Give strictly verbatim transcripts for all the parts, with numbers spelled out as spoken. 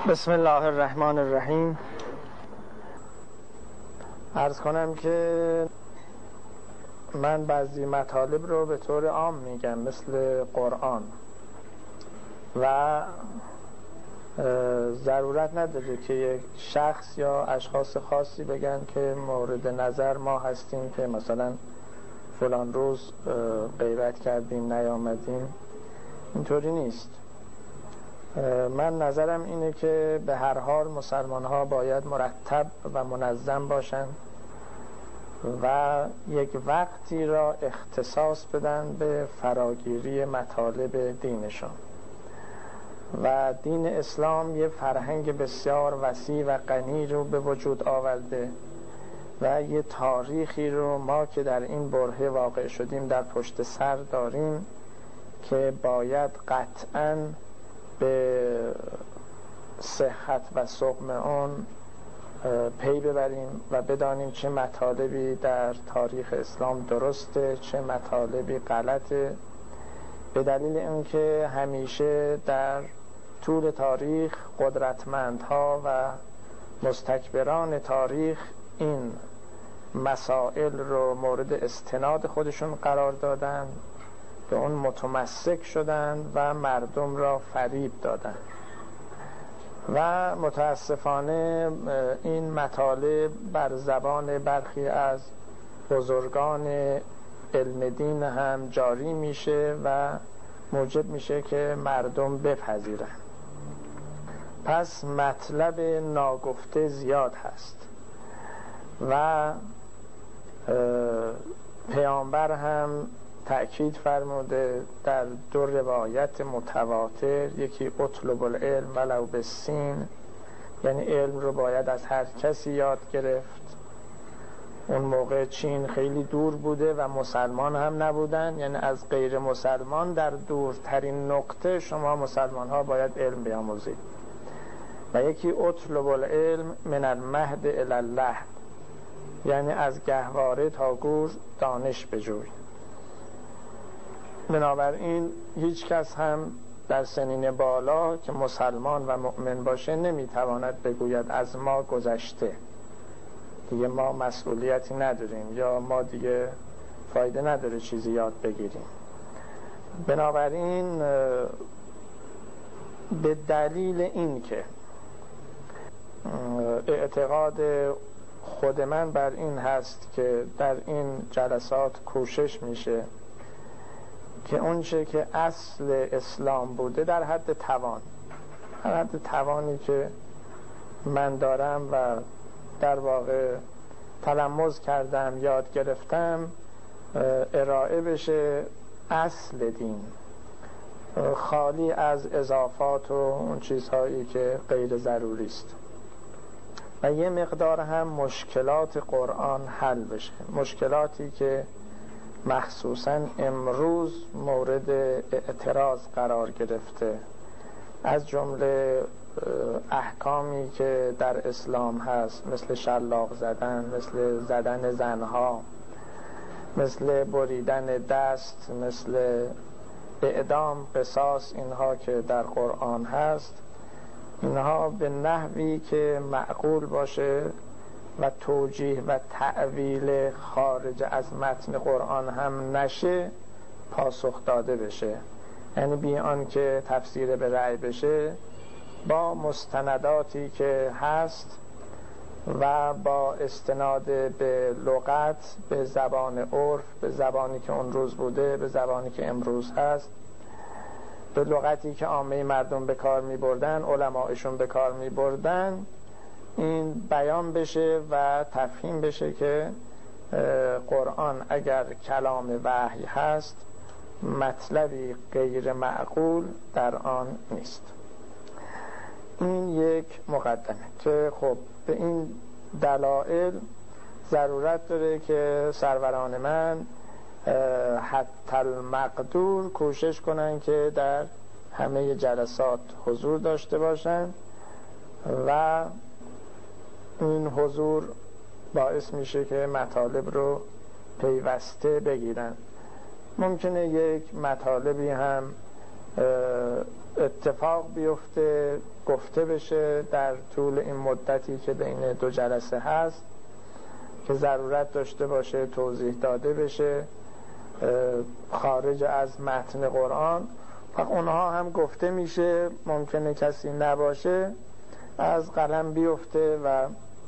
بسم الله الرحمن الرحیم. عرض کنم که من بعضی مطالب رو به طور عام میگم مثل قرآن و ضرورت نداره که یک شخص یا اشخاص خاصی بگن که مورد نظر ما هستیم که مثلا فلان روز غیبت کردیم نیامدیم. اینطوری نیست. من نظرم اینه که به هر حال مسلمان ها باید مرتب و منظم باشن و یک وقتی را اختصاص بدن به فراگیری مطالب دینشون. و دین اسلام یه فرهنگ بسیار وسیع و غنی رو به وجود آورده و یه تاریخی رو ما که در این برهه واقع شدیم در پشت سر داریم که باید قطعاً به صحت و سقم اون پی ببریم و بدانیم چه مطالبی در تاریخ اسلام درسته، چه مطالبی غلطه، به دلیل اینکه همیشه در طول تاریخ قدرتمندها و مستکبران تاریخ این مسائل رو مورد استناد خودشون قرار دادن، به اون متمسک شدن و مردم را فریب دادن و متاسفانه این مطالب بر زبان برخی از بزرگان علم دین هم جاری میشه و موجب میشه که مردم بپذیرن. پس مطلب ناگفته زیاد هست و پیامبر هم تأکید فرموده در دو روایت متواتر، یکی اطلب العلم ولو بالسین، یعنی علم رو باید از هر کسی یاد گرفت. اون موقع چین خیلی دور بوده و مسلمان هم نبودن، یعنی از غیر مسلمان در دورترین نقطه شما مسلمان ها باید علم بیاموزید. و یکی اطلب العلم من المهد الی اللحد، یعنی از گهواره تا گور دانش بجوی. بنابراین هیچ کس هم در سنین بالا که مسلمان و مؤمن باشه نمیتواند بگوید از ما گذشته، دیگه ما مسئولیتی نداریم یا ما دیگه فایده نداره چیزی یاد بگیریم. بنابراین به دلیل این که اعتقاد خود من بر این هست که در این جلسات کوشش میشه که اونچه که اصل اسلام بوده در حد توان، در حد توانی که من دارم و در واقع تلمذ کردم یاد گرفتم ارائه بشه، اصل دین، خالی از اضافات و اون چیزهایی که غیر ضروری است. و یه مقدار هم مشکلات قرآن حل بشه، مشکلاتی که مخصوصا امروز مورد اعتراض قرار گرفته، از جمله احکامی که در اسلام هست مثل شلاق زدن، مثل زدن زنها، مثل بریدن دست، مثل اعدام، قصاص، اینها که در قرآن هست، اینها به نحوی که معقول باشه و توجیه و تعویل خارج از متن قرآن هم نشه پاسخ داده بشه، یعنی بی آن که تفسیر به رأی بشه، با مستنداتی که هست و با استناد به لغت، به زبان عرف، به زبانی که اون روز بوده، به زبانی که امروز هست، به لغتی که عامه مردم به کار می بردن، علمایشون به کار می بردن، این بیان بشه و تفهیم بشه که قرآن اگر کلام وحی هست مطلبی غیر معقول در آن نیست. این یک مقدمه که خب به این دلایل ضرورت داره که سروران من حتی المقدور کوشش کنن که در همه جلسات حضور داشته باشن و این حضور باعث میشه که مطالب رو پیوسته بگیرن. ممکنه یک مطالبی هم اتفاق بیفته، گفته بشه در طول این مدتی که بین دو جلسه هست که ضرورت داشته باشه توضیح داده بشه خارج از متن قرآن. و اونها هم گفته میشه، ممکنه کسی نباشه از قلم بیفته و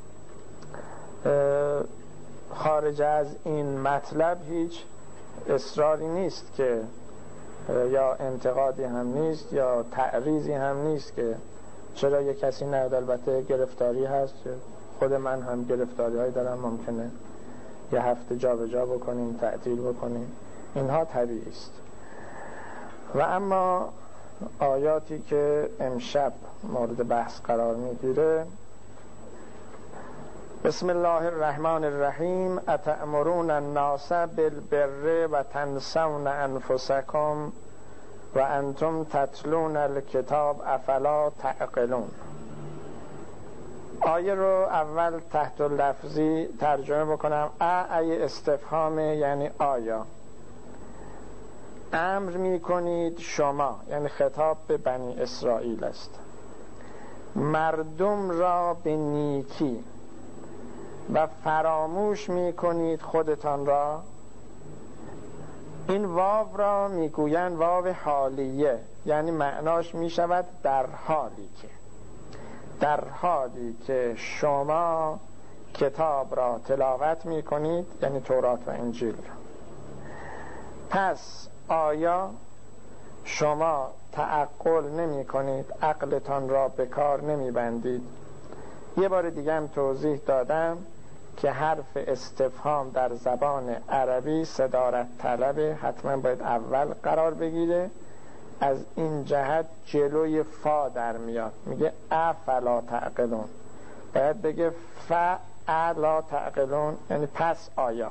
خارج از این مطلب هیچ اصراری نیست که یا انتقادی هم نیست یا تعریضی هم نیست که چرا یک کسی نیاد. البته گرفتاری هست، خود من هم گرفتاری هایی دارم، ممکنه یه هفته جا به جا بکنیم، تعطیل بکنیم، اینها طبیعی است. و اما آیاتی که امشب مورد بحث قرار میگیره: بسم الله الرحمن الرحیم اتأمرون الناس بالبر و تنسون انفسکم و انتم تتلون الکتاب افلا تعقلون. آیه رو اول تحت لفظی ترجمه بکنم. ا ای استفهام یعنی آیا. امر می کنید شما، یعنی خطاب به بنی اسرائیل است، مردم را به نیکی و فراموش می کنید خودتان را. این واو را می گویند واو حالیه، یعنی معناش می شود در حالی که، در حالی که شما کتاب را تلاوت می کنید، یعنی تورات و انجیل را. پس آیا شما تعقل نمی کنید، عقلتان را به کار نمی بندید؟ یه بار دیگه هم توضیح دادم که حرف استفهام در زبان عربی صدارت طلبه، حتما باید اول قرار بگیره. از این جهت جلوی فا در میاد، میگه افلا تعقلون، باید بگه فالا تعقلون، یعنی پس آیا.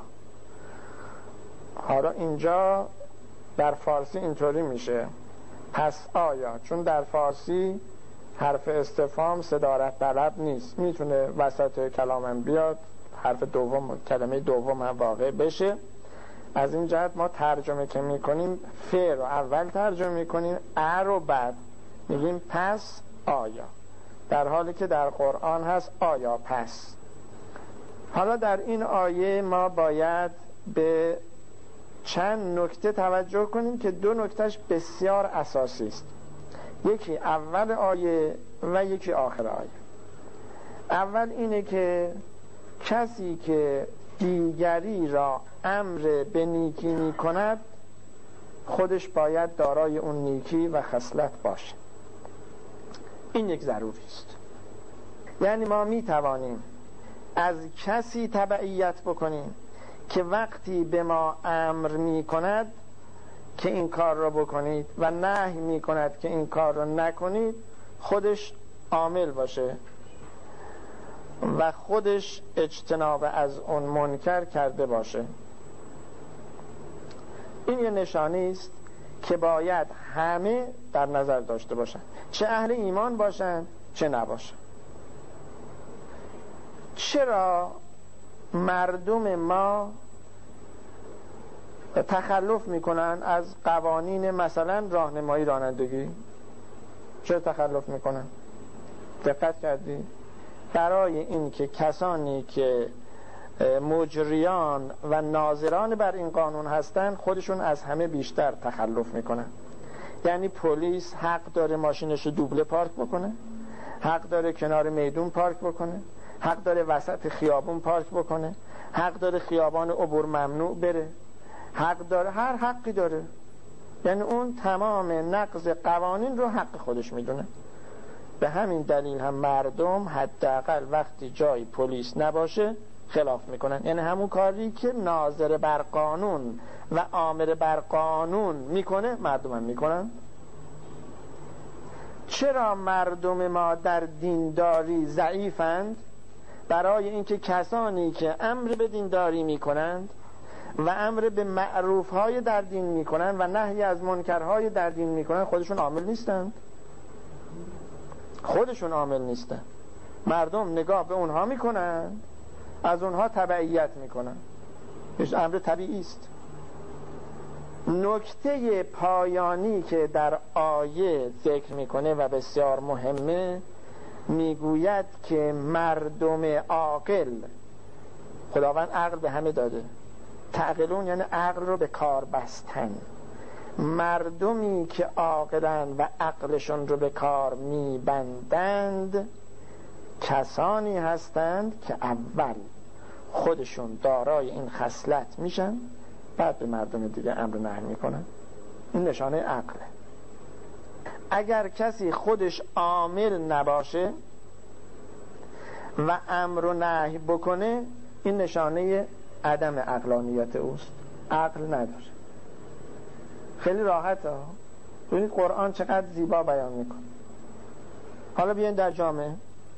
حالا اینجا در فارسی اینطوری میشه پس آیا، چون در فارسی حرف استفهام صدارت طلب نیست، میتونه وسط کلامم بیاد، حرف دوم کلمه دوم هم واقع بشه. از این جهت ما ترجمه که میکنیم ف رو اول ترجمه میکنیم، ا رو بعد میگیم پس آیا، در حالی که در قرآن هست آیا پس. حالا در این آیه ما باید به چند نکته توجه کنیم که دو نکتهش بسیار اساسی است. یکی اول آیه و یکی آخر آیه. اول اینه که کسی که دیگری را امر به نیکی می کند خودش باید دارای اون نیکی و خصلت باشه. این یک ضروری است. یعنی ما می توانیم از کسی تبعیت بکنیم که وقتی به ما امر می کند که این کار را بکنید و نهی می کند که این کار را نکنید، خودش عامل باشه و خودش اجتناب از اون منکر کرده باشه. این یه نشانی است که باید همه در نظر داشته باشن، چه اهل ایمان باشن چه نباشن. چرا مردم ما تخلف میکنن از قوانین مثلا راهنمایی رانندگی؟ چرا تخلف میکنن؟ دقت کردی؟ برای این که کسانی که مجریان و ناظران بر این قانون هستن خودشون از همه بیشتر تخلف میکنن. یعنی پلیس حق داره ماشینش رو دوبله پارک بکنه، حق داره کنار میدون پارک بکنه، حق داره وسط خیابون پارک بکنه، حق داره خیابان عبور ممنوع بره، حق داره، هر حقی داره. یعنی اون تمام نقض قوانین رو حق خودش میدونه. به همین دلیل هم مردم حداقل وقتی جای پلیس نباشه خلاف میکنن. یعنی همون کاری که ناظر بر قانون و آمر بر قانون میکنه مردم هم میکنن. چرا مردم ما در دینداری ضعیفند؟ برای اینکه کسانی که امر به دینداری میکنند و امر به معروفهای در دین میکنند و نهی از منکرهای در دین میکنند خودشون عامل نیستند. خودشون عامل نیستن. مردم نگاه به اونها میکنن، از اونها تبعیت میکنن. امر طبیعی است. نکته پایانی که در آیه ذکر میکنه و بسیار مهمه، میگوید که مردم عاقل، خداوند عقل به همه داده، تعقلون یعنی عقل رو به کار بستن، مردمی که عاقلن و عقلشون رو به کار میبندند کسانی هستند که اول خودشون دارای این خصلت میشن، بعد به مردم دیگه امر و نهی میکنن. این نشانه عقله. اگر کسی خودش عامل نباشه و امر و نهی بکنه، این نشانه عدم عقلانیت اوست، عقل نداره. خیلی راحته ها. ببینید قرآن چقدر زیبا بیان میکنه. حالا بیاین در جامعه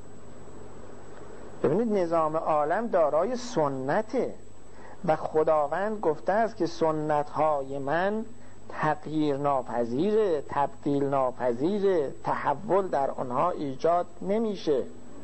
ببینید نظام عالم دارای سنته و خداوند گفته است که سنت‌های من تغییر ناپذیره، تبدیل ناپذیره، تحول در آنها ایجاد نمیشه.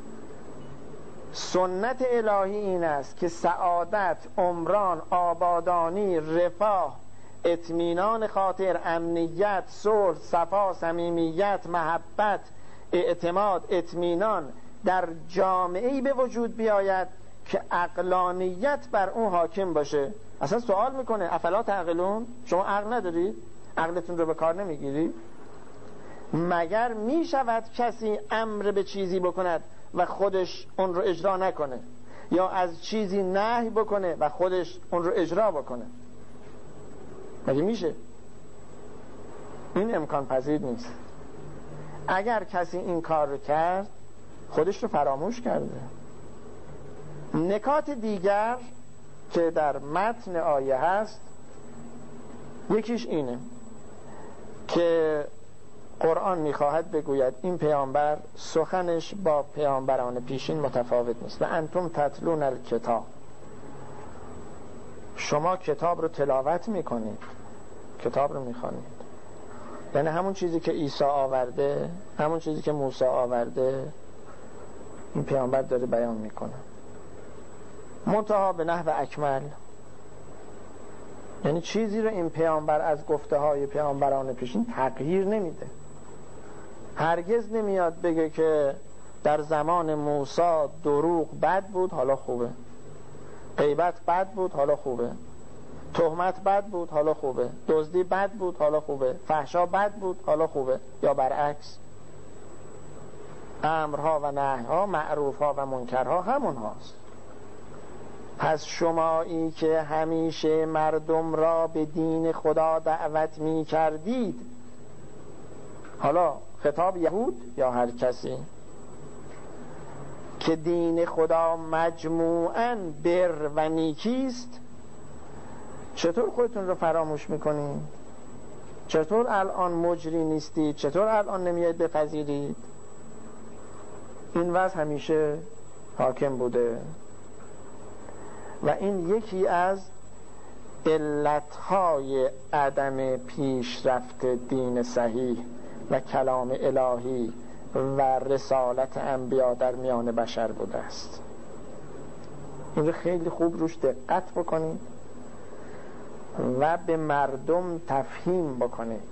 سنت الهی این است که سعادت، عمران، آبادانی، رفاه، اطمینان خاطر، امنیت، صلح، صفا، صمیمیت، محبت، اعتماد، اطمینان در جامعه‌ای به وجود بیاید که عقلانیت بر اون حاکم باشه. اصلا سوال میکنه افلا تعقلون؟ شما عقل ندارید؟ عقلتون رو به کار نمیگیرید؟ مگر میشود کسی امر به چیزی بکند و خودش اون رو اجرا نکنه، یا از چیزی نهی بکنه و خودش اون رو اجرا بکنه؟ مگه میشه؟ این امکان پذیر نیست. اگر کسی این کار رو کرد خودش رو فراموش کرده. نکات دیگر که در متن آیه هست، یکیش اینه که قرآن میخواهد بگوید این پیامبر سخنش با پیامبران پیشین متفاوت نیست. و انتم تتلون الکتاب، شما کتاب رو تلاوت میکنید، کتاب رو میخوانید. یعنی همون چیزی که عیسی آورده، همون چیزی که موسی آورده، این پیامبر داره بیان میکنه، منتها به نحو اکمل. یعنی چیزی رو این پیامبر از گفته های پیامبران پیشین تغییر نمیده. هرگز نمیاد بگه که در زمان موسی دروغ بد بود حالا خوبه، غیبت بد بود حالا خوبه، تهمت بد بود حالا خوبه، دزدی بد بود حالا خوبه، فحشا بد بود حالا خوبه، یا برعکس. امرها و نهیها، معروفها و منکرها همون هاست. پس شمایی که همیشه مردم را به دین خدا دعوت می کردید، حالا خطاب یهود یا هر کسی که دین خدا مجموعاً بر و نیکیست، چطور خودتون رو فراموش میکنید؟ چطور الان مجری نیستید؟ چطور الان نمیاید بپذیرید؟ این وضع همیشه حاکم بوده و این یکی از علتهای عدم پیشرفت دین صحیح و کلام الهی و رسالت انبیا در میان بشر بوده است. این رو خیلی خوب روش دقت بکنید و به مردم تفهیم بکنید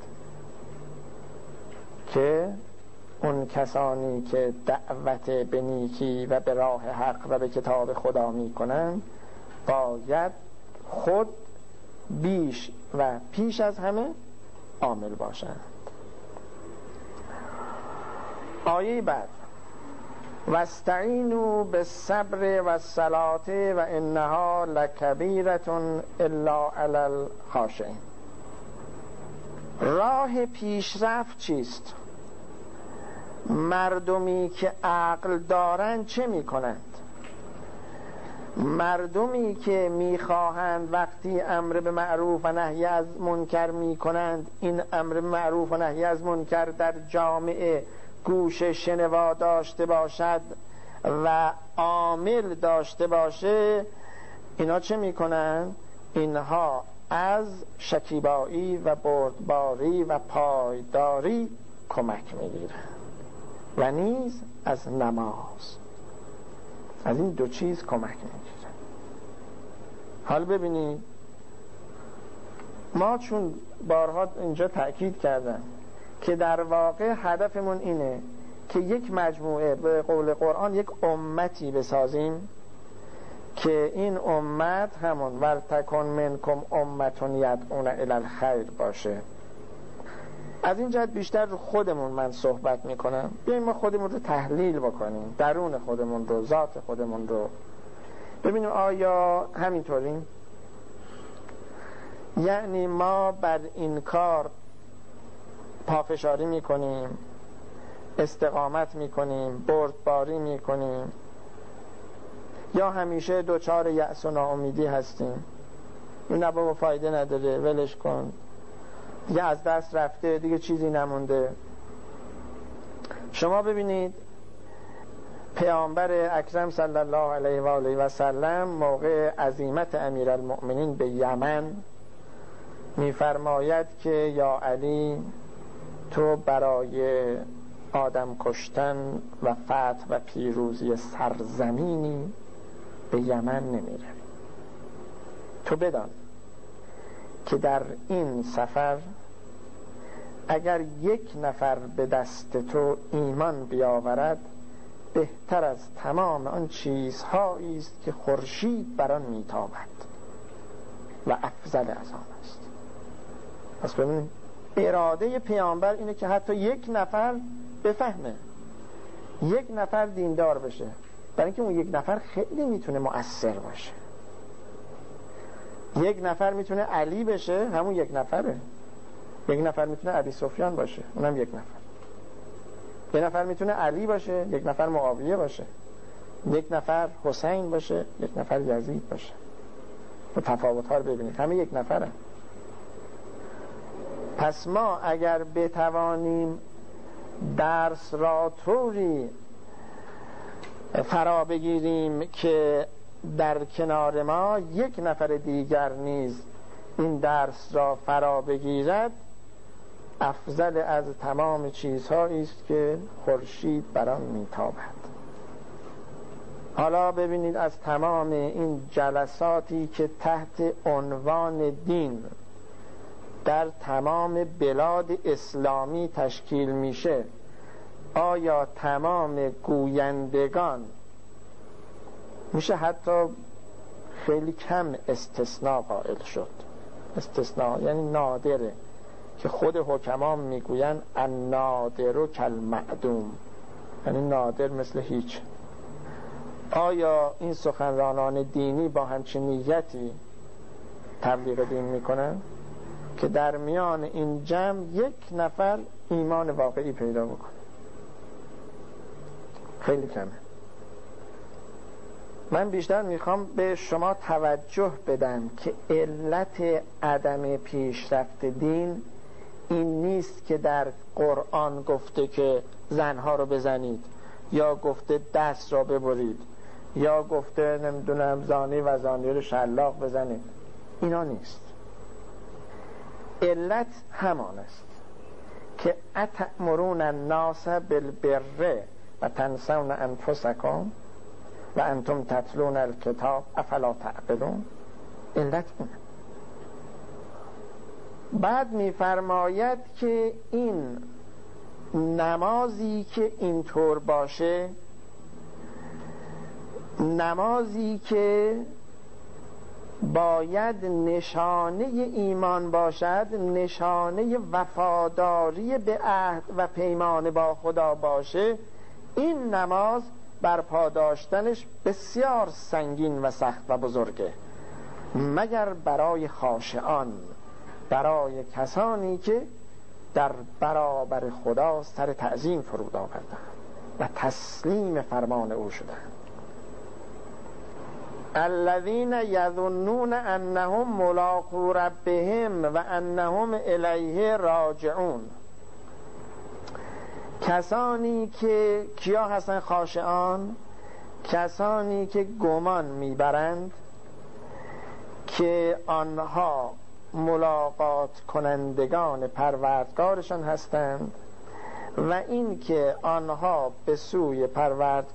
که اون کسانی که دعوت به نیکی و به راه حق و به کتاب خدا می کنند باید خود بیش و پیش از همه عامل باشند. آیه بعد واستعینوا بالصبر والصلاة و انها لکبیرة الا علی الخاشعین. راه پیشرفت چیست؟ مردمی که عقل دارند چه می کنند؟ مردمی که میخواهند وقتی امر به معروف و نهی از منکر میکنند، این امر به معروف و نهی از منکر در جامعه گوش شنوا داشته باشد و عامل داشته باشه، اینا چه میکنند؟ اینها از شکیبایی و بردباری و پایداری کمک میگیرند و نیز از نماز. از این دو چیز کمک میگیرن. حال ببینید ما چون بارها اینجا تأکید کردم که در واقع هدفمون اینه که یک مجموعه، به قول قرآن یک امتی بسازیم که این امت همون ولتکن منکم امتون یدعون الی الخیر باشه. از این جهت بیشتر رو خودمون من صحبت میکنم. بیاییم ما خودمون رو تحلیل بکنیم، درون خودمون رو، ذات خودمون رو ببینیم آیا همینطوریم؟ یعنی ما بر این کار پافشاری میکنیم، استقامت میکنیم، بردباری میکنیم، یا همیشه دوچار یأس و ناامیدی هستیم؟ این نه بابا فایده نداره، ولش کن، دیگه از دست رفته، دیگه چیزی نمونده. شما ببینید پیامبر اکرم صلی الله علیه و آله و سلم موقع عزیمت امیرالمؤمنین به یمن میفرماید که یا علی، تو برای آدم کشتن و فتح و پیروزی سرزمینی به یمن نمیروی. تو بدان که در این سفر اگر یک نفر به دست تو ایمان بیاورد بهتر از تمام آن چیزهایی است که خورشید بر آن میتابد و افضل از آن است. پس ببینید اراده پیامبر اینه که حتی یک نفر بفهمه، یک نفر دیندار بشه، برای اینکه اون یک نفر خیلی میتونه مؤثر باشه. یک نفر میتونه علی بشه، همون یک نفره. یک نفر میتونه ابی سفیان باشه، اونم یک نفر. یک نفر میتونه علی باشه، یک نفر معاویه باشه، یک نفر حسین باشه، یک نفر یزید باشه. و تفاوت‌ها رو ببینید، همه یک نفره. پس ما اگر بتوانیم درس را طوری فرا بگیریم که در کنار ما یک نفر دیگر نیز این درس را فرا بگیرد، افضل از تمام چیزهایی است که خورشید بر آن میتابد. حالا ببینید از تمام این جلساتی که تحت عنوان دین در تمام بلاد اسلامی تشکیل میشه، آیا تمام گویندگان، میشه حتی خیلی کم استثناء قائل شد، استثناء یعنی نادره، که خود حکما میگوین النادر کالمعدوم، یعنی نادر مثل هیچ. آیا این سخنرانان دینی با همچین نیتی تبلیغ دین میکنن که در میان این جمع یک نفر ایمان واقعی پیدا بکنه؟ خیلی کمه. من بیشتر میخوام به شما توجه بدم که علت عدم پیشرفت دین این نیست که در قرآن گفته که زنها رو بزنید، یا گفته دست را ببرید، یا گفته نمیدونم زانی و زانی رو شلاق بزنید. اینا نیست. علت همان است که اتأمرون الناس بالبر و تنسون انفسکم و انتم تتلون الکتاب افلا تعقلون. علت اینه. بعد میفرماید که این نمازی که اینطور باشه، نمازی که باید نشانه ایمان باشد، نشانه وفاداری به عهد و پیمان با خدا باشه، این نماز برپا داشتنش بسیار سنگین و سخت و بزرگه، مگر برای خاشعان، برای کسانی که در برابر خدا سر تعظیم فرود آوردند و تسلیم فرمان او شدند. الذين يظنون انهم ملاقو ربهم و انهم الیه راجعون. کسانی که کیا هستن خاشعان؟ کسانی که گمان میبرند که آنها ملاقات کنندگان پروردگارشان هستند و این که آنها به سوی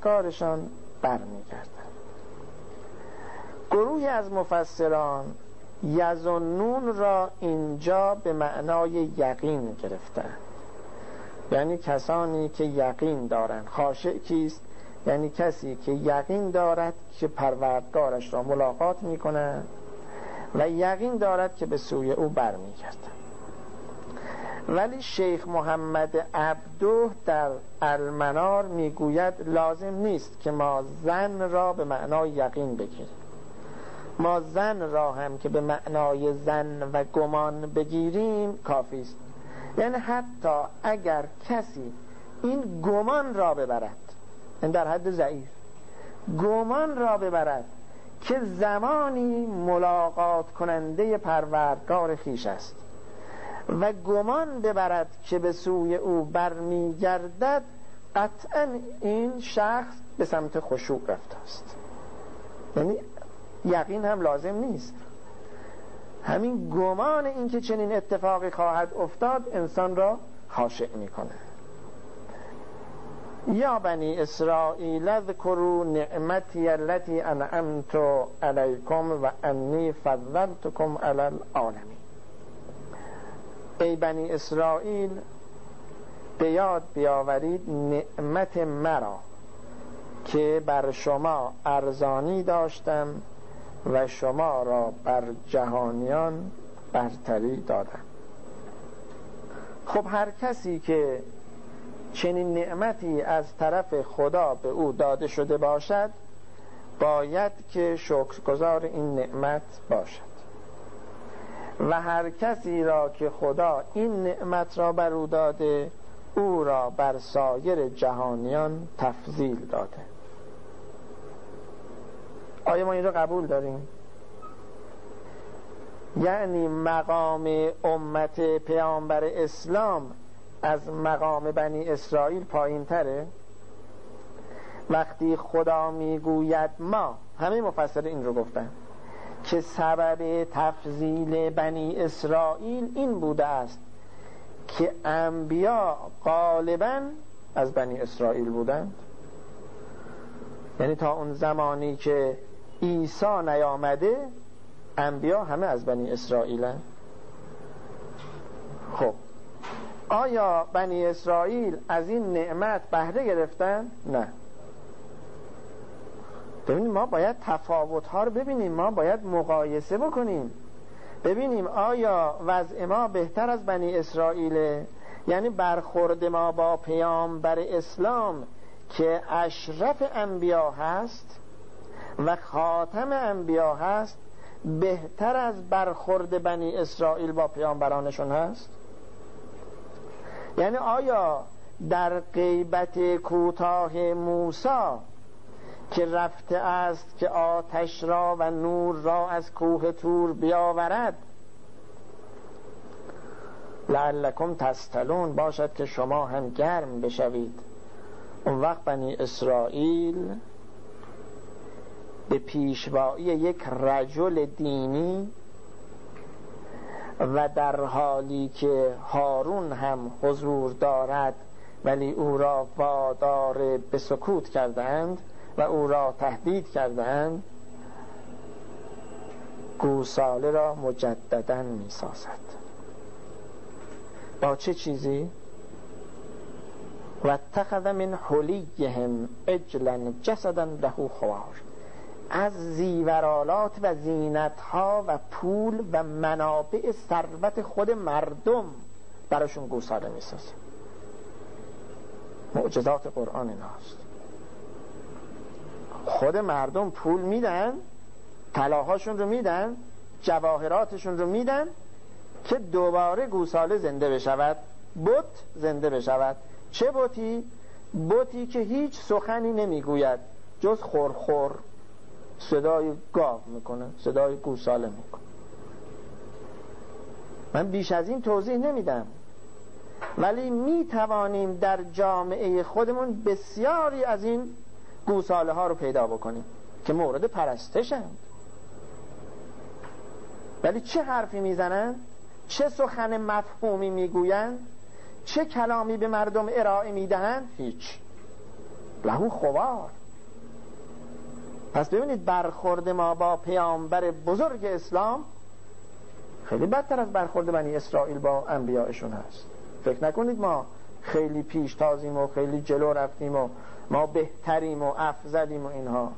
پروردگارشان برمیگردند. گروهی از مفسران یظنون را اینجا به معنای یقین گرفتن، یعنی کسانی که یقین دارند. خاشع کیست؟ یعنی کسی که یقین دارد که پروردگارش را ملاقات می‌کند و یقین دارد که به سوی او برمیگردد. ولی شیخ محمد عبده در المنار میگوید لازم نیست که ما ظن را به معنای یقین بگیریم، ما ظن را هم که به معنای ظن و گمان بگیریم کافی است. یعنی حتی اگر کسی این گمان را ببرد، این در حد ضعیف، گمان را ببرد که زمانی ملاقات کننده پروردگار خویش است و گمان ببرد که به سوی او برمیگردد، قطعا این شخص به سمت خشوع رفته است. یعنی یقین هم لازم نیست، همین گمان این که چنین اتفاقی خواهد افتاد انسان را خاشع میکنه. یا بنی اسرائیل اذکروا نعمتی التي انعمت علیکم و انی فضلتکم علی العالمین. ای بنی اسرائیل به یاد بیاورید نعمت مرا که بر شما ارزانی داشتم و شما را بر جهانیان برتری دادم. خب هر کسی که چنین نعمتی از طرف خدا به او داده شده باشد باید که شکرگزار این نعمت باشد و هر کسی را که خدا این نعمت را بر او داده او را بر سایر جهانیان تفضیل داده. آیا ما این را قبول داریم؟ یعنی مقام امت پیامبر اسلام از مقام بنی اسرائیل پایین تره؟ وقتی خدا میگوید ما، همه مفسر این رو گفتن که سبب تفضیل بنی اسرائیل این بوده است که انبیا غالباً از بنی اسرائیل بودند، یعنی تا اون زمانی که عیسی نیامده انبیا همه از بنی اسرائیلن. خب آیا بنی اسرائیل از این نعمت بهره گرفتن؟ نه. ببینیم ما باید تفاوت‌ها رو ببینیم، ما باید مقایسه بکنیم ببینیم آیا وضع ما بهتر از بنی اسرائیله؟ یعنی برخورد ما با پیامبر اسلام که اشرف انبیا هست و خاتم انبیا هست بهتر از برخورد بنی اسرائیل با پیامبرانشون هست؟ یعنی آیا در غیبت کوتاه موسی که رفته است که آتش را و نور را از کوه طور بیاورد لعلکم تستلون باشد که شما هم گرم بشوید، اون وقت بنی اسرائیل به پیشوایی یک رجل دینی و در حالی که هارون هم حضور دارد ولی او را وادار به سکوت کردند و او را تهدید کردند، گوساله را مجددا می سازد. با چه چیزی؟ و اتخذ من حلیهم عجلا جسدا له خوار، از زیورالات و زینتها و پول و منابع ثروت خود مردم براشون گوساله می سازد. معجزات قرآن ایناست. خود مردم پول میدن، طلاهاشون رو میدن، جواهراتشون رو میدن که دوباره گوساله زنده بشود، بت زنده بشود. چه بتی؟ بتی که هیچ سخنی نمیگوید جز خورخور، صدای گاو میکنه، صدای گوساله میکنه. من بیش از این توضیح نمیدم، ولی میتوانیم در جامعه خودمون بسیاری از این گوساله ها رو پیدا بکنیم که مورد پرستشند، ولی چه حرفی میزنن، چه سخن مفهومی میگوین، چه کلامی به مردم ارائه میدهند؟ هیچ. لهو خوار. پس ببینید برخورد ما با پیامبر بزرگ اسلام خیلی بدتر از برخورد بنی اسرائیل با انبیائشون هست. فکر نکنید ما خیلی پیش تازیم و خیلی جلو رفتیم و ما بهتریم و افضلیم و اینها.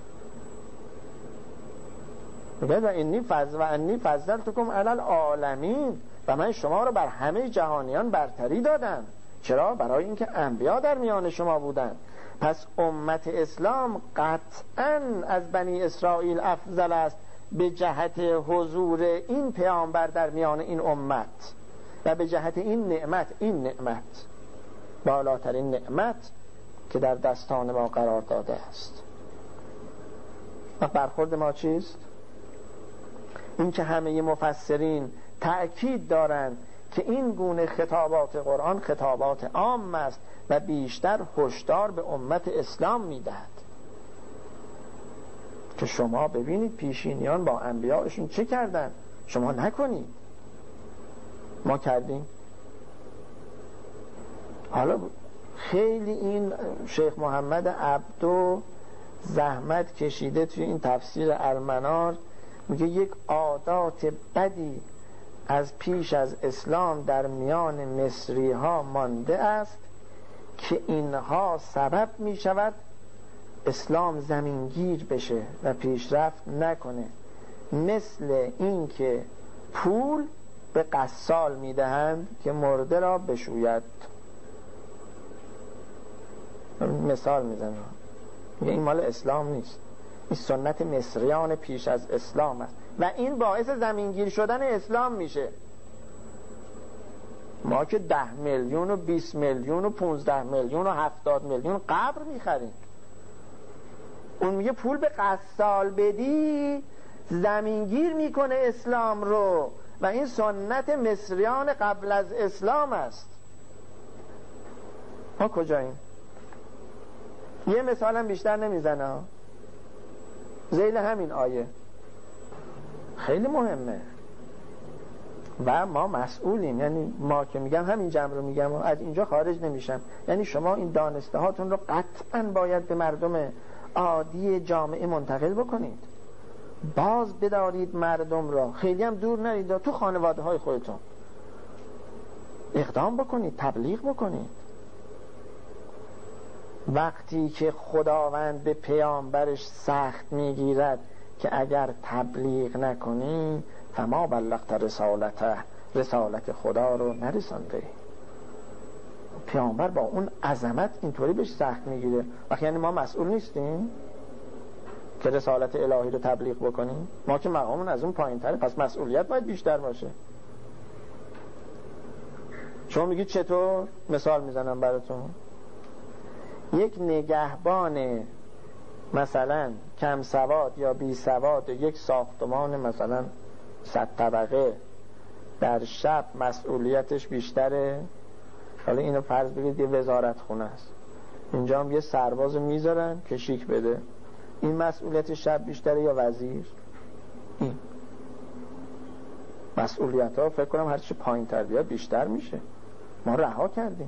میگه و انی فضل و انی فضلتکم علی العالمین، و من شما رو بر همه جهانیان برتری دادم. چرا؟ برای اینکه انبیا در میان شما بودند. پس امت اسلام قطعاً از بنی اسرائیل افضل است به جهت حضور این پیامبر در میان این امت و به جهت این نعمت، این نعمت بالاترین نعمت که در دستان ما قرار داده است. و برخورد ما چیست؟ این که همه مفسرین تأکید دارند که این گونه خطابات قرآن خطابات عام است و بیشتر هشدار به امت اسلام میدهد که شما ببینید پیشینیان با انبیاءشون چه کردن، شما نکنید. ما کردیم. حالا خیلی این شیخ محمد عبدو زحمت کشیده توی این تفسیر المنار، میگه یک عادات بدی از پیش از اسلام در میان مصری ها مانده است که اینها سبب می شود اسلام زمینگیر بشه و پیشرفت نکنه. مثل این که پول به قصال می دهند که مرده را بشوید. مثال می زنم، این مال اسلام نیست، این سنت مصریان پیش از اسلام است و این باعث زمینگیر شدن اسلام میشه. ما که ده میلیون و بیست میلیون و پونزده میلیون و هفتاد میلیون قبر میخریم، اون میگه پول به قصال بدی زمینگیر میکنه اسلام رو و این سنت مصریان قبل از اسلام است. ما کجاییم؟ یه مثالم بیشتر نمیزنه، ذیل همین آیه خیلی مهمه و ما مسئولیم. یعنی ما که میگم همین جمع رو میگم و از اینجا خارج نمیشم. یعنی شما این دانسته هاتون رو قطعا باید به مردم عادی جامعه منتقل بکنید، باز بدارید مردم را، خیلی هم دور نرید، تو خانواده های خودتون اقدام بکنید، تبلیغ بکنید. وقتی که خداوند به پیامبرش سخت میگیرد که اگر تبلیغ نکنی فما بلغت رسالته، رسالت خدا رو نرسانده. پیامبر با اون عظمت اینطوری بهش سخت میگیره. وقتی یعنی ما مسئول نیستیم که رسالت الهی رو تبلیغ بکنیم؟ ما که مقامون از اون پایین تره، پس مسئولیت باید بیشتر باشه. شما میگید چطور؟ مثال میزنم براتون. یک نگهبان مثلا کم سواد یا بی سواد یک ساختمان مثلا صد طبقه در شب مسئولیتش بیشتره. حالا اینو فرض بگید یه وزارت خونه است، اینجا هم یه سرباز میذارن که شیک بده. این مسئولیت شب بیشتره یا وزیر؟ این مسئولیت ها فکر کنم هرچی پایین تر بیاد بیشتر میشه. ما رها کردیم،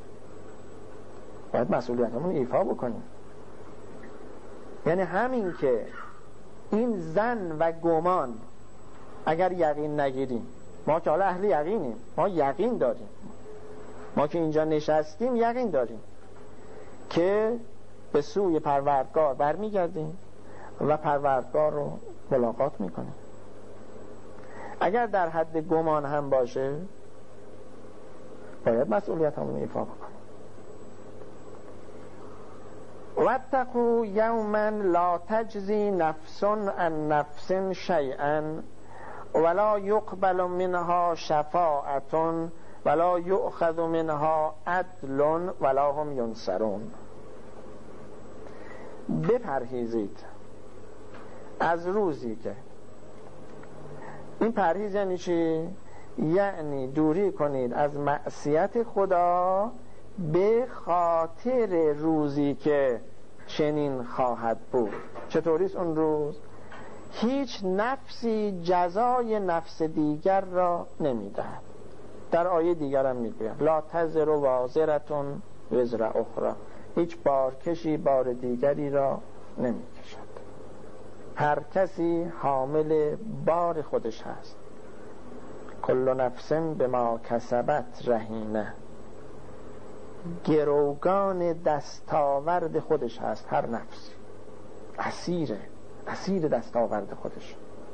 باید مسئولیت همون ایفا بکنیم. یعنی همین که این ظن و گمان اگر یقین نگیریم، ما که حالا اهل یقینیم، ما یقین داریم، ما که اینجا نشستیم یقین داریم که به سوی پروردگار برمیگردیم و پروردگار رو ملاقات میکنیم. اگر در حد گمان هم باشه باید مسئولیت همون ایفا بکنیم. واتقوا یوما لا تجزی نفس عن نفس شیئا ولا یقبل منها شفاعة ولا یؤخذ منها عدل ولا هم ینصرون. بپرهیزید از روزی که، این پرهیز یعنی چی؟ یعنی دوری کنید از معصیت خدا به خاطر روزی که چنین خواهد بود. چطوریست اون روز؟ هیچ نفسی جزای نفس دیگر را نمیدهد. در آیه دیگر هم میگوید لا تزر وازرتون وزر اخرى، هیچ بارکشی بار دیگری را نمیکشد. هر کسی حامل بار خودش هست. کل نفس بما کسبت رهینه، گروگان دستاورد خودش هست. هر نفس اسیره، اسیر دستاورد خودش.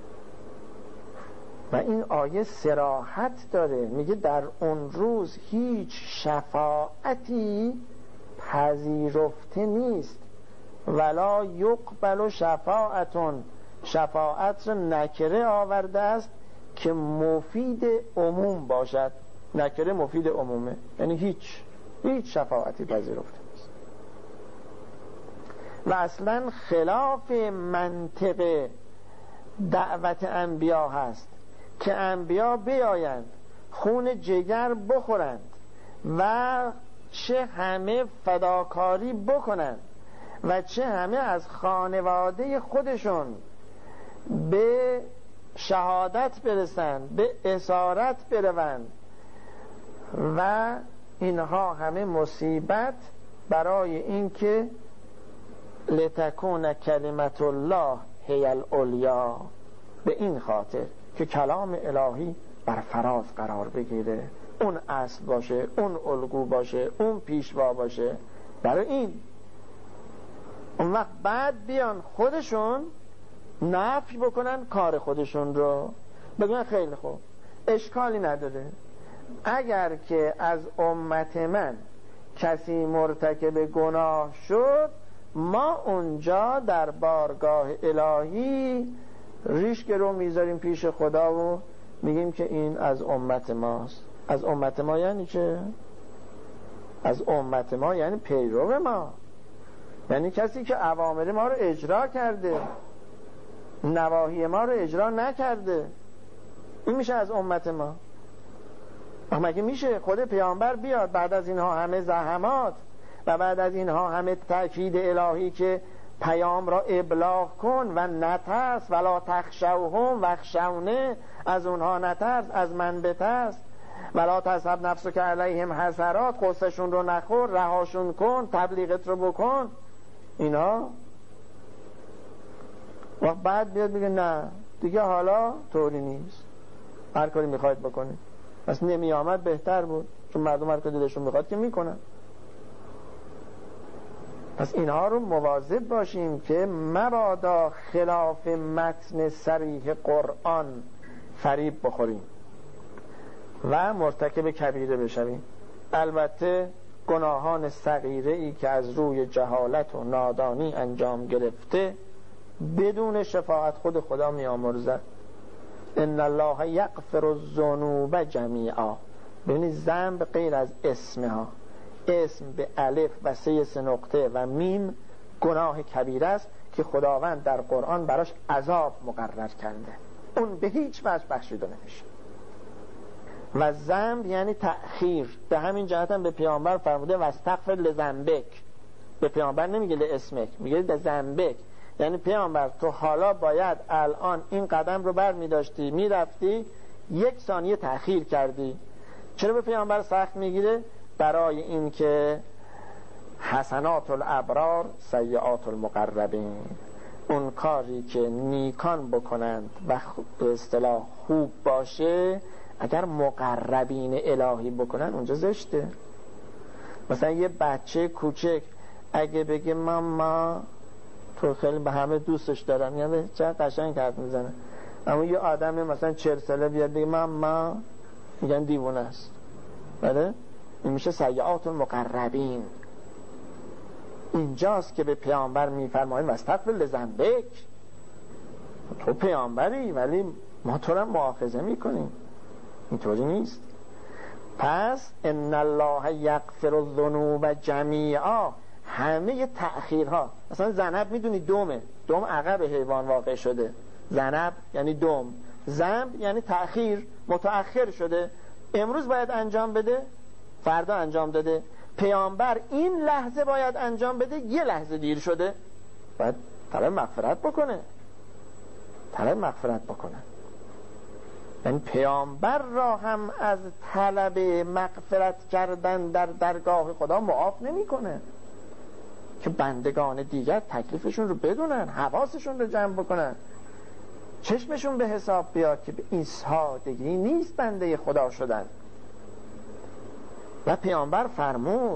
و این آیه صراحت داره، میگه در اون روز هیچ شفاعتی پذیرفته نیست. ولا یقبل شفاعتون، شفاعت را نکره آورده است که مفید عموم باشد. نکره مفید عمومه، یعنی هیچ هیچ شفاعتی پذیرفته نیست. و اصلا خلاف منطق دعوت انبیا هست که انبیا بیایند خون جگر بخورند و چه همه فداکاری بکنند و چه همه از خانواده خودشون به شهادت برسند، به اسارت بروند و اینها همه مصیبت برای اینکه لتکون کلمت الله هی العلیا، به این خاطر که کلام الهی بر فراز قرار بگیره، اون اصل باشه، اون الگو باشه، اون پیشوا باشه. برای این اون وقت بعد بیان خودشون نفی بکنن کار خودشون رو، بگن خیلی خوب اشکالی نداره، اگر که از امت من کسی مرتکب گناه شد، ما اونجا در بارگاه الهی ریشک رو میذاریم پیش خدا و میگیم که این از امت ماست. از امت ما یعنی چه؟ از امت ما یعنی پیرو ما، یعنی کسی که اوامر ما رو اجرا کرده، نواهی ما رو اجرا نکرده، این میشه از امت ما. مگه میشه خود پیامبر بیاد بعد از اینها همه زحمات و بعد از اینها همه تأکید الهی که پیام را ابلاغ کن و نترس، ولا تخشوهم واخشونی، از اونها نترس، از من بترس، ولا تحسب نفسک علیهم حسرات، قصهشون رو نخور، رهاشون کن، تبلیغت رو بکن، اینا و بعد بیاد بگه نه دیگه حالا طوری نیست، هر کاری میخواید بکنید. پس نمی آمد بهتر بود، چون مردم هر کاری دلشون میخواد که میکنن. پس اینها رو مواظب باشیم که مبادا خلاف متن صریح قرآن فریب بخوریم و مرتکب کبیره بشویم. البته گناهان صغیره ای که از روی جهالت و نادانی انجام گرفته بدون شفاعت خود خدا میامرزد. ان الله یغفر الذنوب جمیعا. ببینید ذنب غیر از اسمها، اسم به الف و سه سه نقطه و میم گناه کبیره است که خداوند در قرآن براش عذاب مقرر کرده، اون به هیچ وجه بخشیده نمیشه. و ذنب یعنی تأخیر. به همین جهت هم به پیامبر فرموده واستغفر لذنبک. به پیامبر نمیگه لاسمک، میگه لذنبک، یعنی پیامبر تو حالا باید الان این قدم رو بر میداشتی، میرفتی، یک ثانیه تأخیر کردی. چرا به پیامبر سخت میگیره؟ برای این که حسنات الابرار سیئات المقربین، اون کاری که نیکان بکنند و به اصطلاح خوب باشه اگر مقربین الهی بکنن اونجا زشته. مثلا یه بچه کوچک اگه بگه ماما تو خیلی به همه دوستش دارم، یعنی چه قشنگ حرف میزنه، اما یه آدم مثلا چهل ساله بیاد بگه ماما، میگن دیوونه است. بله این میشه سیئات المقربین. اینجاست که به پیامبر میفرمایند واستغفر لذنبک، تو پیامبری ولی ما تو را مؤاخذه میکنیم، اینطوری نیست. پس ان الله یغفر الذنوب جمیعا، همه تأخیرها. مثلا ذنب میدونی دومه، دوم عقب حیوان واقع شده، ذنب یعنی دوم، ذنب یعنی تأخیر، متأخر شده، امروز باید انجام بده فردا انجام داده. پیامبر این لحظه باید انجام بده، یه لحظه دیر شده، باید طلب مغفرت بکنه، طلب مغفرت بکنه. یعنی پیامبر را هم از طلب مغفرت کردن در درگاه خدا معاف نمی کنه که بندگان دیگر تکلیفشون رو بدونن، حواسشون رو جمع بکنن. چشمشون به حساب بیاد که به این سادگی نیست بنده خدا شدن. و پیامبر فرمود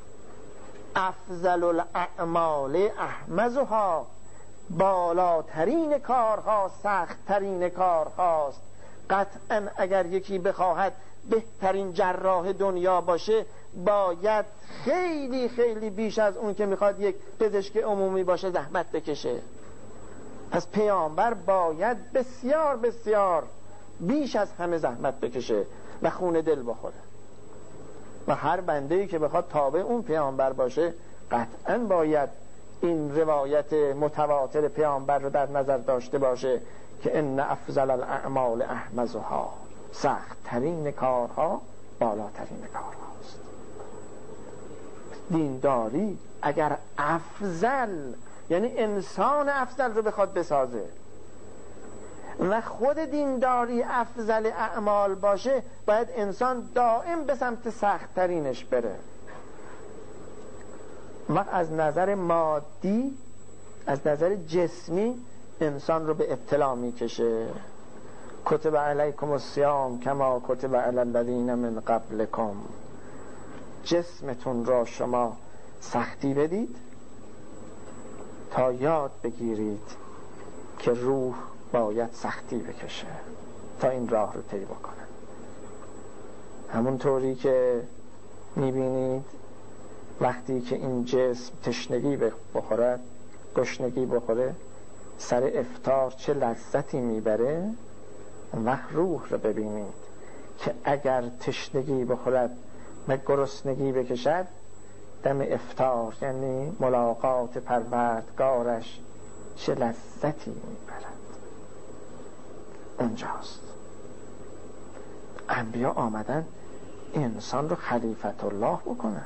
افضل الاعمال احمزها، بالاترین کارها سختترین کارهاست. قطعا اگر یکی بخواهد بهترین جراح دنیا باشه باید خیلی خیلی بیش از اون که میخواد یک پزشک عمومی باشه زحمت بکشه. پس پیامبر باید بسیار بسیار بیش از همه زحمت بکشه و خون دل بخوره. و هر بنده‌ای که بخواد تابع اون پیامبر باشه قطعا باید این روایت متواتر پیامبر رو در نظر داشته باشه که ان افضل الاعمال احمزها، سخت ترین کارها بالاترین کارهاست. دینداری اگر افضل یعنی انسان افضل رو بخواد بسازه و خود دینداری افضل اعمال باشه، باید انسان دائم به سمت سخت ترینش بره. و از نظر مادی، از نظر جسمی انسان رو به ابتلا میکشه. کتب علیکم الصیام کما کتب علی الذین من قبلکم، جسمتون را شما سختی بدید تا یاد بگیرید که روح باید سختی بکشه تا این راه رو طی بکنه. همونطوری که میبینید وقتی که این جسم تشنگی بخورد، گشنگی بخوره، سر افطار چه لذتی میبره، و روح رو ببینید که اگر تشنگی بخورد و گرسنگی بکشد، دم افطار یعنی ملاقات پروردگارش چه لذتی میبرد. اونجاست انبیا آمدن انسان رو خلیفت الله بکنن.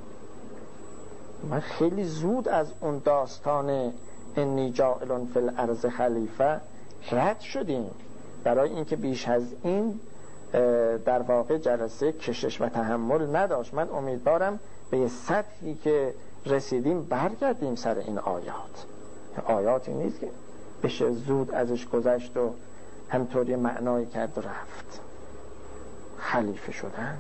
من خیلی زود از اون داستان انی جاعل فی الارض خلیفه رد شدیم، برای اینکه بیش از این در واقع جلسه کشش و تحمل نداشت. من امیدوارم به یه سطحی که رسیدیم برگردیم سر این آیات. آیاتی نیست که بشه زود ازش گذشت و همطوری معنایی کرد و رفت. خلیفه شدن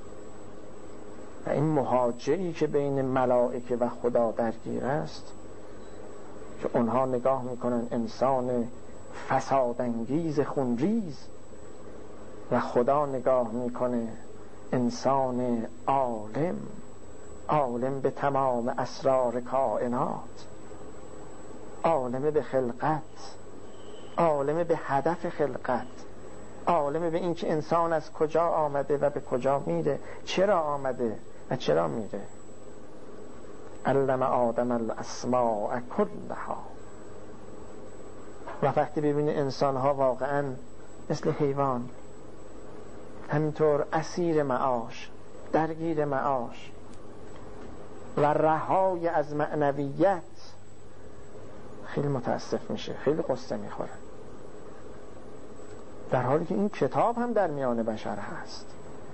و این مهاجری که بین ملائکه و خدا درگیر است، که اونها نگاه میکنن انسان فسادانگیز خونریز و خدا نگاه میکنه انسان عالم، عالم به تمام اسرار کائنات، عالم به خلقت، عالم به هدف خلقت، عالم به این که انسان از کجا آمده و به کجا میره، چرا آمده و چرا میره. علم آدم الاسماء کلها. و وقتی ببینه انسان ها واقعا مثل حیوان، همینطور اسیر معاش، درگیر معاش و رهای از معنویت، خیلی متاسف میشه، خیلی قصه میخوره، در حالی که این کتاب هم در میان بشر هست.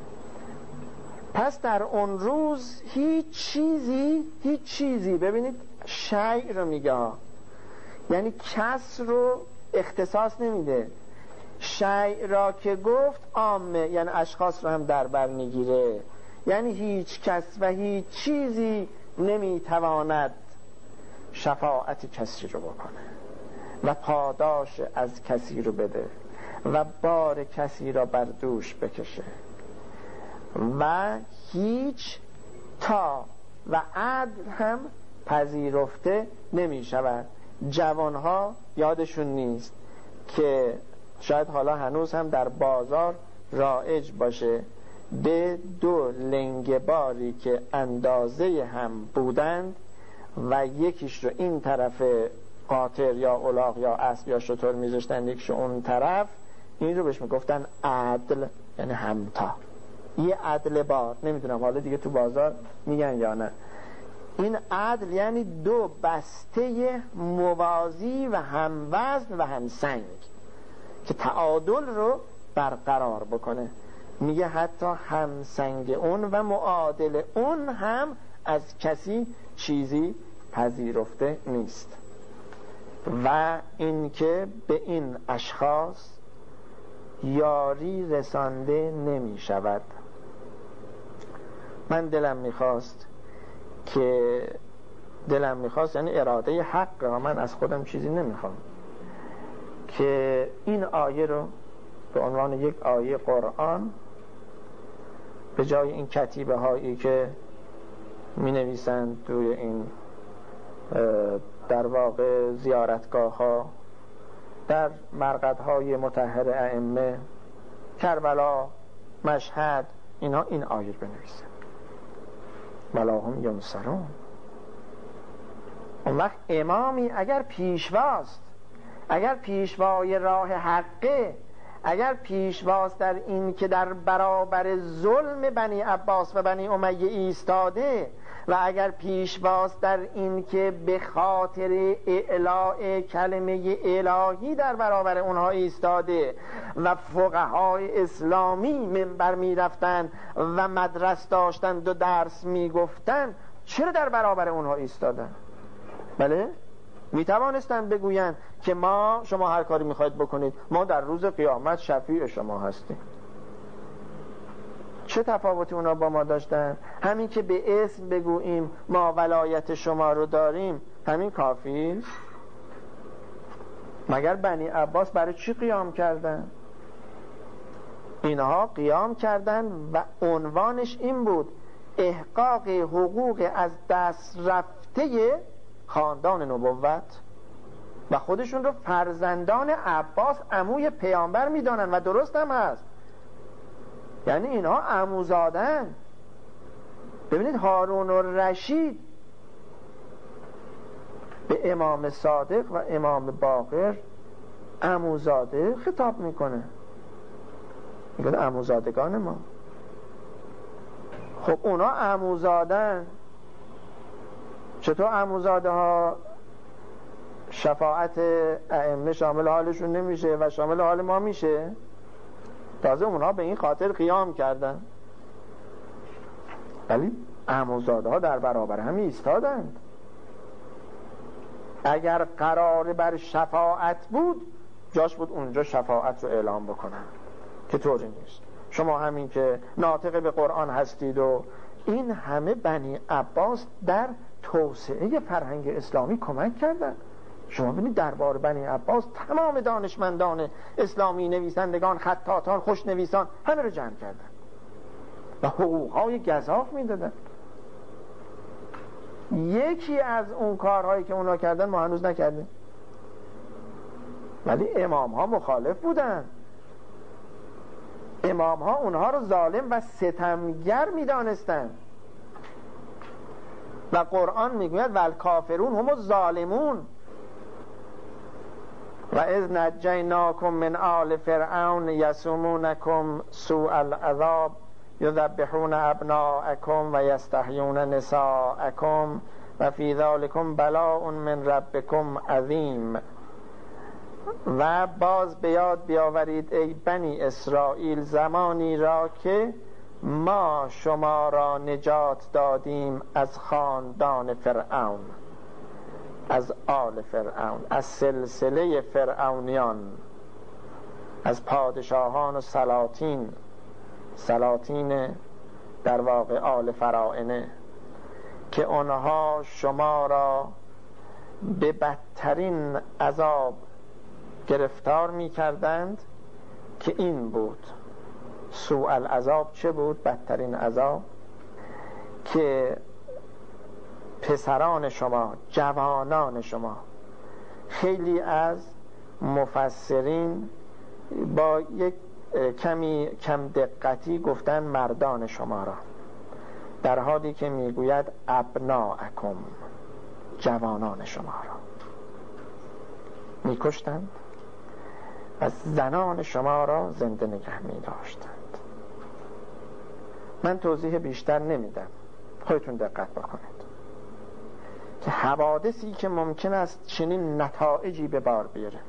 پس در اون روز هیچ چیزی هیچ چیزی ببینید شیء رو میگه، یعنی کس رو اختصاص نمیده. شیء را که گفت عامه، یعنی اشخاص رو هم در بر میگیره. یعنی هیچ کس و هیچ چیزی نمیتواند شفاعت کسی رو بکنه و پاداش از کسی رو بده و بار کسی را بر دوش بکشه و هیچ تا و عدل هم پذیرفته نمی شود. جوانها یادشون نیست که شاید حالا هنوز هم در بازار رایج باشه، به دو لنگ باری که اندازه هم بودند و یکیش رو این طرف قاطر یا الاغ یا اسب یا شتر میذاشتن، یکیش اون طرف، این رو بهش میگفتن عدل، یعنی همتا. یه عدل بار، نمیدونم حالا دیگه تو بازار میگن یا نه. این عدل یعنی دو بسته موازی و هموزن و همسنگ که تعادل رو برقرار بکنه. میگه حتی همسنگ اون و معادل اون هم از کسی چیزی پذیرفته نیست. و اینکه به این اشخاص یاری رسانده نمی شود. من دلم میخواست که دلم میخواست یعنی اراده حق، من از خودم چیزی نمیخوام، که این آیه رو به عنوان یک آیه قرآن به جای این کتیبه هایی که می نویسند توی این در واقع زیارتگاه ها، در مرقد های مطهر ائمه، کربلا، مشهد، اینا این آیه رو بنویسن ولا هم ینصرون. اون وقت امامی اگر پیشواست، اگر پیشوای راه حقه، اگر پیشواست در این که در برابر ظلم بنی عباس و بنی امیه ایستاده، و اگر پیشواست در این که به خاطر اعلاء کلمه الهی در برابر اونها ایستاده و فقهای اسلامی منبر می رفتن و مدرس داشتند و درس می گفتن، چرا در برابر اونها ایستادن؟ بله؟ می توانستند بگویند که ما، شما هر کاری میخواید بکنید، ما در روز قیامت شفیع شما هستیم. چه تفاوتی اونا با ما داشتن؟ همین که به اسم بگوییم ما ولایت شما رو داریم، همین کافی؟ مگر بنی عباس برای چی قیام کردن؟ اینها قیام کردن و عنوانش این بود: احقاق حقوق از دست رفته خاندان نبوت، و خودشون رو فرزندان عباس عموی پیامبر میدانن و درست هم هست. یعنی اینها عموزادن. ببینید هارون الرشید به امام صادق و امام باقر عموزاده خطاب میکنه، میگه عموزادگان ما. خب اونا عموزادن، چطور عموزاده ها شفاعت ائمه شامل حالشون نمیشه و شامل حال ما میشه؟ تازه اونا به این خاطر قیام کردن، ولی عموزاده ها در برابر هم ایستادند. اگر قرار بر شفاعت بود، جاش بود اونجا شفاعت رو اعلام بکنن، که طوری نیست. شما همین که ناطق به قرآن هستید و این همه بنی عباس در توسعه فرهنگ اسلامی کمک کردن. شما ببینید دربار بنی عباس تمام دانشمندان اسلامی، نویسندگان، خطاطان، خوشنویسان، همه رو جمع کردن و حقوقهای گزاف میدادن. یکی از اون کارهایی که اونا کردن ما هنوز نکردیم، ولی امام ها مخالف بودن. امام ها اونها رو ظالم و ستمگر میدانستن و قرآن میگوید والکافرون هم الظالمون و اذ نجیناکم من آل فرعون یسومونکم سوء العذاب یذبحون ابناءکم و یستحیون نساءکم و فی ذلکم بلاء من ربکم عظیم. و باز به یاد بیاورید ای بنی اسرائیل زمانی را که ما شما را نجات دادیم از خاندان فرعون، از آل فرعون، از سلسله فرعونیان، از پادشاهان و سلاطین، سلاطین در واقع آل فراعنه، که آنها شما را به بدترین عذاب گرفتار می کردند، که این بود سوء العذاب. چه بود بدترین عذاب؟ که پسران شما، جوانان شما، خیلی از مفسرین با یک کمی کم دقتی گفتن مردان شما را، در حالی که میگوید ابناءکم، جوانان شما را میکشتند و زنان شما را زنده نگه می‌داشتند. من توضیح بیشتر نمیدم، خودتون دقت بکنید که حوادثی که ممکن است چنین نتایجی به بار بیاره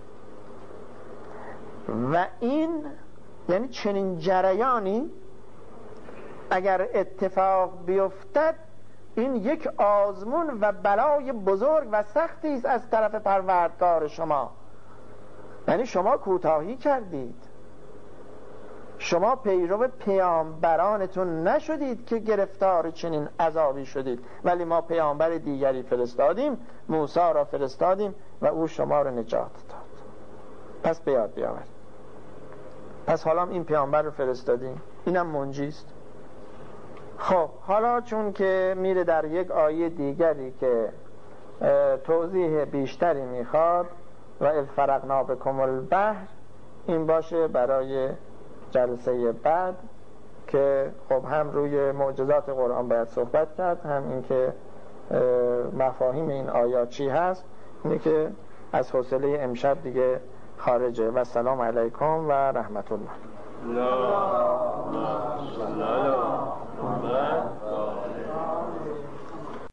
و این یعنی چنین جریانی اگر اتفاق بیفتد، این یک آزمون و بلای بزرگ و سختی است از طرف پروردگار شما. یعنی شما کوتاهی کردید، شما پیرو پیامبرانتون نشدید که گرفتار چنین عذابی شدید، ولی ما پیامبر دیگری فرستادیم، موسی را فرستادیم و او شما را نجات داد. پس به یاد بیاورید. پس حالا این پیامبر رو فرستادیم، اینم منجیست. خب حالا چون که میره در یک آیه دیگری که توضیح بیشتری میخواد و اذ فرقنا بکم البحر، این باشه برای جلسه بعد که خب هم روی معجزات قرآن باید صحبت کرد، هم این که مفاهیم این آیات چی هست. اینه که از حوصله امشب دیگه خارجه. و سلام علیکم و رحمت الله.